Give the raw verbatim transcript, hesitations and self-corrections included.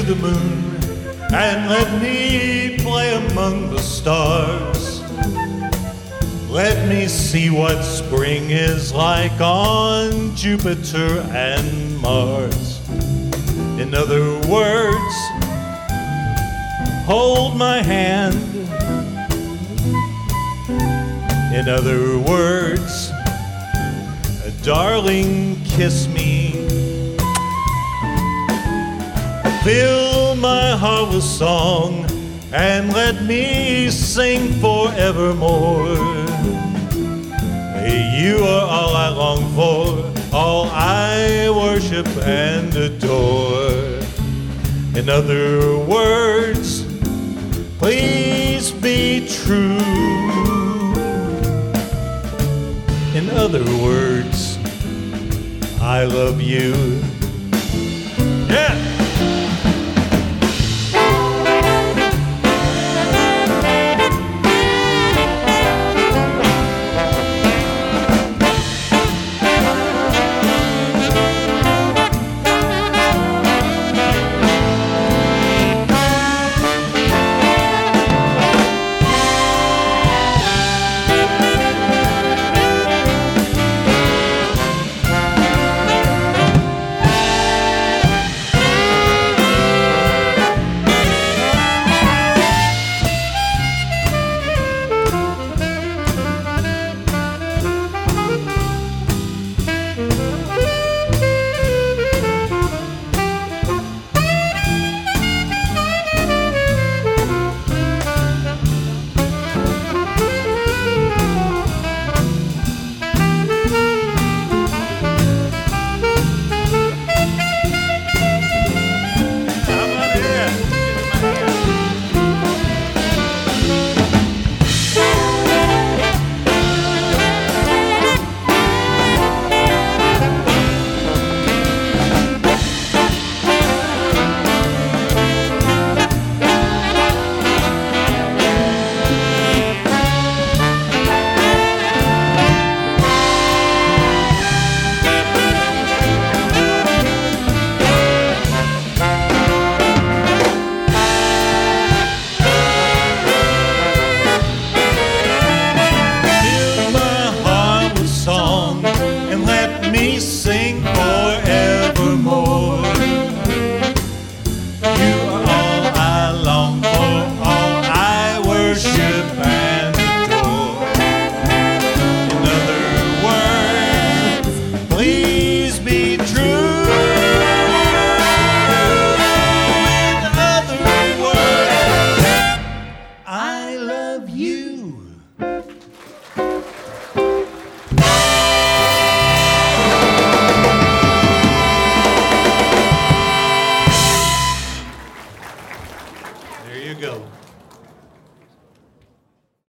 the moon and let me play among the stars. Let me see what spring is like on Jupiter and Mars. In other words, hold my hand. In other words, darling, kiss me. Fill my heart with song and let me sing forevermore. You are all I long for, all I worship and adore. In other words, please be true. In other words, I love you.